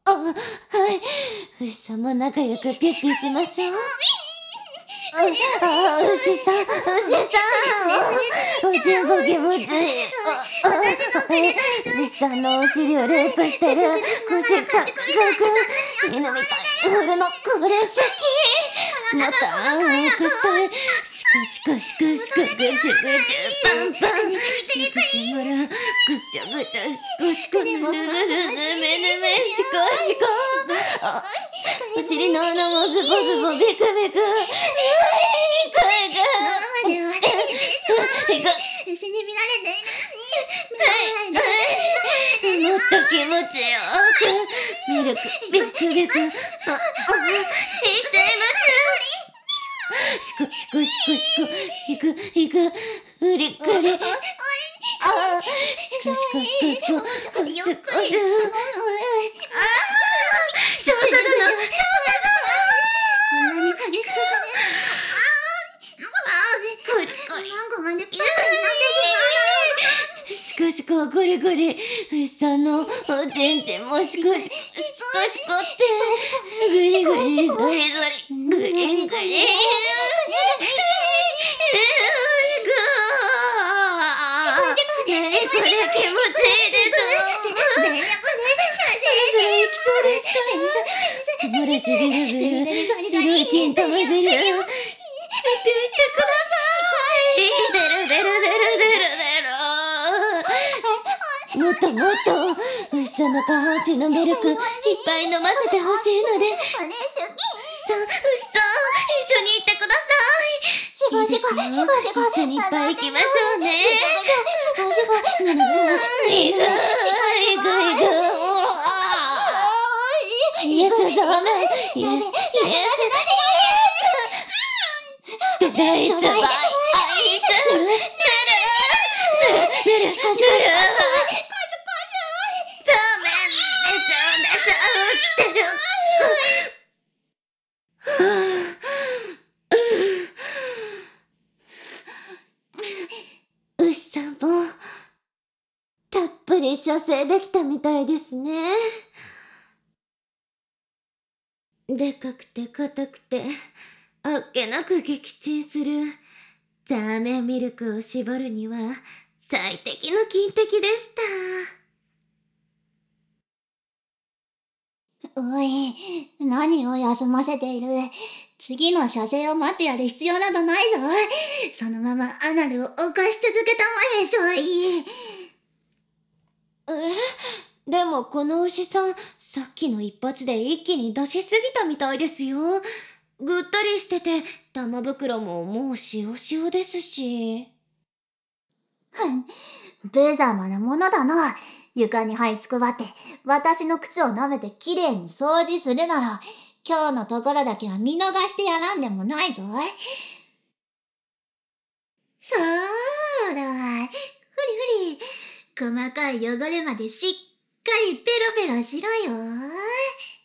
はい。牛さんも仲良くピッピしましょう。牛さん、牛さん、おちんこ気持ちいい。牛さんのお尻をレイプしてる。腰かっこよく、犬みたい。振るのこれ好き。また、多くしたい。シクシクシクぐちゅぐちゅパンパン。肉しまら、ぐちゃぐちゃシコシコぬるぬるぬめぬめシコシコ。お尻の穴もズボズボビクビク。 牛に見られているのにもっと気持ちよくミルクビクビク。いっちゃいます。シコシコシコシコいくフリクリ。シコシコシコシコシコ少佐殿、 こんなに激しくコリコリ何個までピューになってしまうの。 シコシコゴリゴリ。牛さんのおちんちんもシコシコシコシコってグリグリゾリゾリグリグリ何これ気持ちいいです。漏れしビルビル白い金玉汁してください。出る出る出る出る出る。もっともっと牛さんの下半身のミルクいっぱい飲ませてほしいので、牛さん一緒に行ってください。いいですよ、一緒にいっぱい行きましょうね。イエスダメ、イエスイエス大丈夫。アイスぬるぬるダメ、ってる。牛さんもたっぷり射精できたみたいですね。でかくて硬くてあっけなく撃沈するザーメンミルクを絞るには最適の金滴でした。 おい、何を休ませている。次の射精を待ってやる必要などないぞ。そのままアナルを犯し続けたまえ、少尉。 でもこの牛さん、さっきの一発で一気に出しすぎたみたいですよ。ぐったりしてて、玉袋ももうしおしおですし。 無様なものだな。床に這いつくばって、私の靴を舐めてきれいに掃除するなら、今日のところだけは見逃してやらんでもないぞ。そうだ。ふりふり。細かい汚れまでしっかりペロペロしろよ。